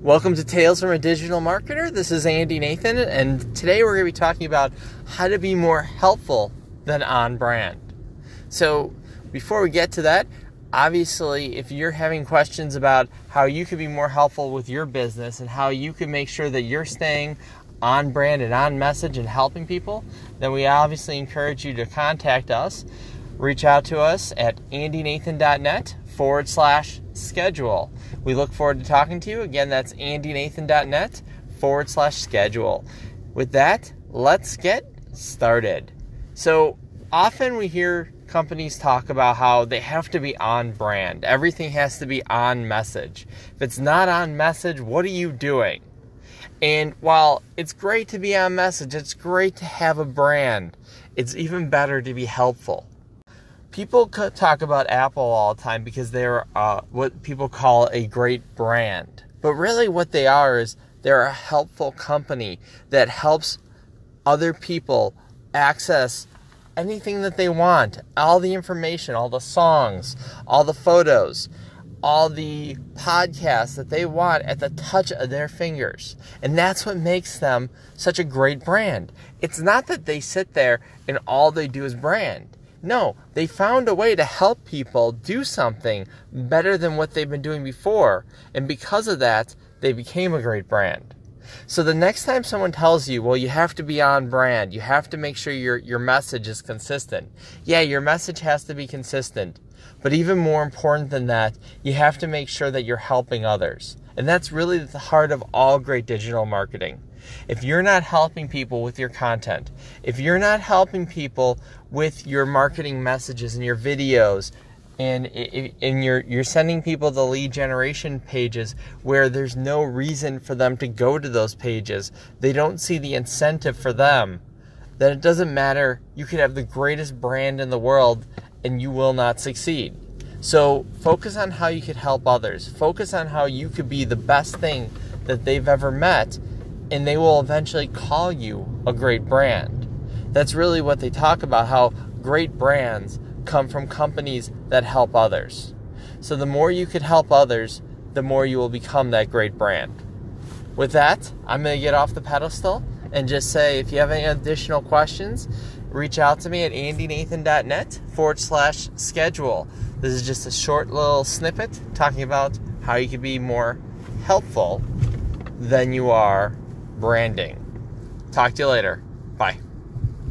Welcome to Tales from a Digital Marketer. This is Andy Nathan, and today we're going to be talking about how to be more helpful than on brand. So before we get to that, obviously, if you're having questions about how you can be more helpful with your business and how you can make sure that you're staying on brand and on message and helping people, then we obviously encourage you to contact us. Reach out to us at andynathan.net/schedule. We look forward to talking to you. Again, that's andynathan.net/schedule. With that, let's get started. So often we hear companies talk about how they have to be on brand. Everything has to be on message. If it's not on message, what are you doing? And while it's great to be on message, it's great to have a brand. It's even better to be helpful. People talk about Apple all the time because they're what people call a great brand. But really what they are is they're a helpful company that helps other people access anything that they want. All the information, all the songs, all the photos, all the podcasts that they want at the touch of their fingers. And that's what makes them such a great brand. It's not that they sit there and all they do is brand. No, they found a way to help people do something better than what they've been doing before. And because of that, they became a great brand. So the next time someone tells you, well, you have to be on brand, you have to make sure your message is consistent. Yeah, your message has to be consistent. But even more important than that, you have to make sure that you're helping others. And that's really the heart of all great digital marketing. If you're not helping people with your content, if you're not helping people with your marketing messages and your videos, and you're sending people the lead generation pages where there's no reason for them to go to those pages, they don't see the incentive for them, then it doesn't matter. You could have the greatest brand in the world and you will not succeed. So focus on how you could help others. Focus on how you could be the best thing that they've ever met, and they will eventually call you a great brand. That's really what they talk about, how great brands come from companies that help others. So the more you could help others, the more you will become that great brand. With that, I'm going to get off the pedestal and just say, if you have any additional questions, reach out to me at andynathan.net/schedule. This is just a short little snippet talking about how you can be more helpful than you are branding. Talk to you later. Bye.